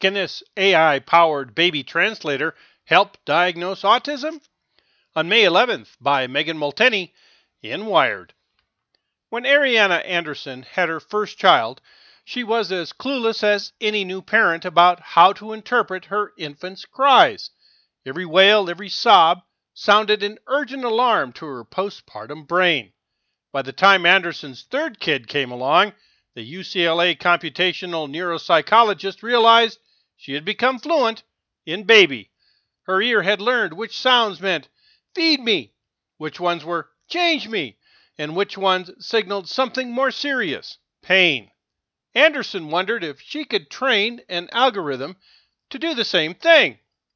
Can this AI-powered baby translator help diagnose autism? On May 11th by Megan Molteni in Wired. When Ariana Anderson had her first child, she was as clueless as any new parent about how to interpret her infant's cries. Every wail, every sob sounded an urgent alarm to her postpartum brain. By the time Anderson's third kid came along, the UCLA computational neuropsychologist realized she had become fluent in baby. Her ear had learned which sounds meant feed me, which ones were change me, and which ones signaled something more serious, pain. Anderson wondered if she could train an algorithm to do the same thing.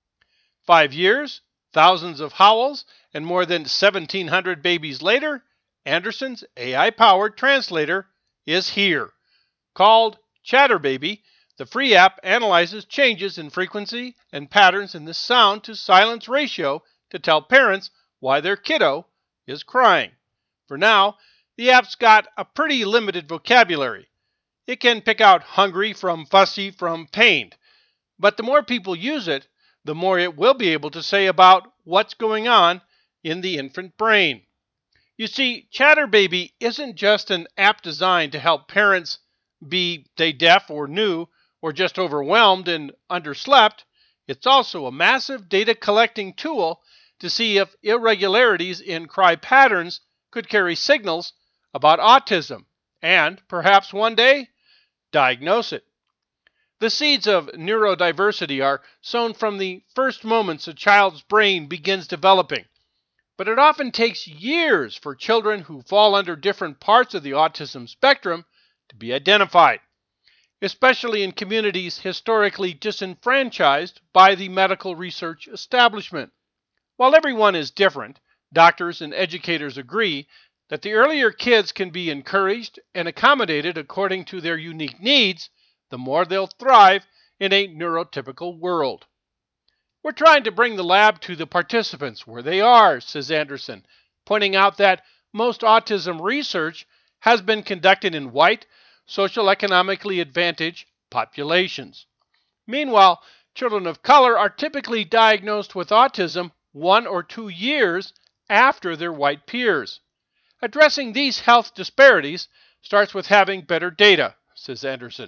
5 years, thousands of howls, and more than 1,700 babies later, Anderson's AI-powered translator is here. Called Chatterbaby, the free app analyzes changes in frequency and patterns in the sound-to-silence ratio to tell parents why their kiddo is crying. For now, the app's got a pretty limited vocabulary. It can pick out hungry from fussy from pained. But the more people use it, the more it will be able to say about what's going on in the infant brain. You see, Chatterbaby isn't just an app designed to help parents be they deaf or new or just overwhelmed and underslept. It's also a massive data collecting tool to see if irregularities in cry patterns could carry signals about autism and, perhaps one day, diagnose it. The seeds of neurodiversity are sown from the first moments a child's brain begins developing, but it often takes years for children who fall under different parts of the autism spectrum to be identified, especially in communities historically disenfranchised by the medical research establishment. While everyone is different, doctors and educators agree that the earlier kids can be encouraged and accommodated according to their unique needs, the more they'll thrive in a neurotypical world. We're trying to bring the lab to the participants where they are, says Anderson, pointing out that most autism research has been conducted in white, socioeconomically advantaged populations. Meanwhile, children of color are typically diagnosed with autism 1 or 2 years after their white peers. Addressing these health disparities starts with having better data, says Anderson.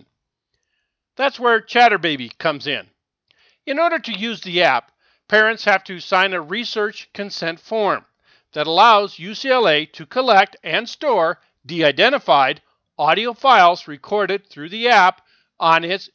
That's where Chatterbaby comes in. In order to use the app, parents have to sign a research consent form that allows UCLA to collect and store de-identified audio files recorded through the app on its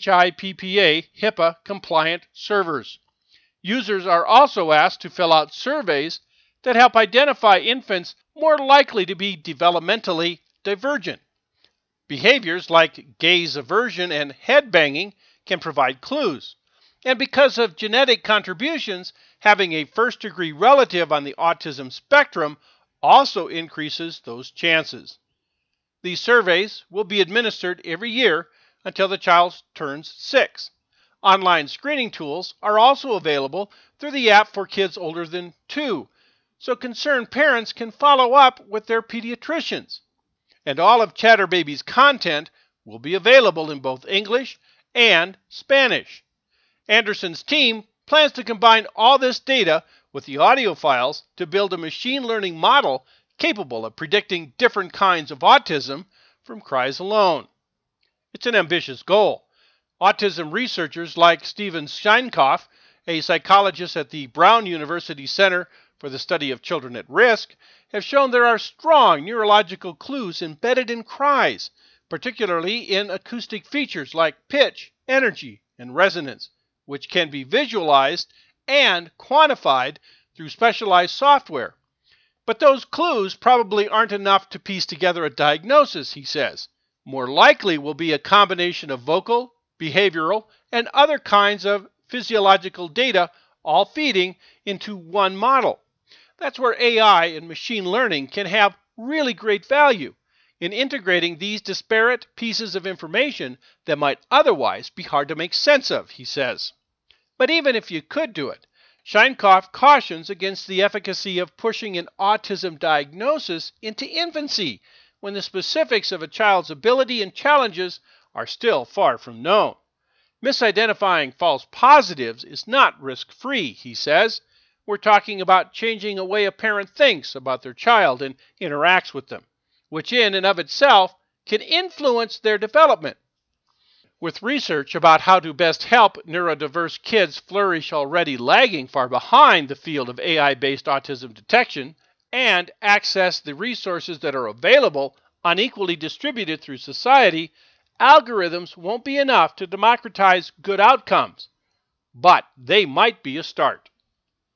HIPAA HIPAA-compliant servers. Users are also asked to fill out surveys that help identify infants more likely to be developmentally divergent. Behaviors like gaze aversion and head banging can provide clues. And because of genetic contributions, having a first-degree relative on the autism spectrum also increases those chances. These surveys will be administered every year until the child turns 6. Online screening tools are also available through the app for kids older than 2, so concerned parents can follow up with their pediatricians. And all of Chatterbaby's content will be available in both English and Spanish. Anderson's team plans to combine all this data with the audio files to build a machine learning model capable of predicting different kinds of autism from cries alone. It's an ambitious goal. Autism researchers like Steven Sheinkopf, a psychologist at the Brown University Center for the Study of Children at Risk, have shown there are strong neurological clues embedded in cries, particularly in acoustic features like pitch, energy, and resonance, which can be visualized and quantified through specialized software. But those clues probably aren't enough to piece together a diagnosis, he says. More likely will be a combination of vocal, behavioral, and other kinds of physiological data all feeding into one model. That's where AI and machine learning can have really great value in integrating these disparate pieces of information that might otherwise be hard to make sense of, he says. But even if you could do it, Sheinkopf cautions against the efficacy of pushing an autism diagnosis into infancy when the specifics of a child's ability and challenges are still far from known. Misidentifying false positives is not risk-free, he says. We're talking about changing a way a parent thinks about their child and interacts with them, which in and of itself can influence their development. With research about how to best help neurodiverse kids flourish already lagging far behind the field of AI-based autism detection and access the resources that are available unequally distributed through society, algorithms won't be enough to democratize good outcomes, but they might be a start.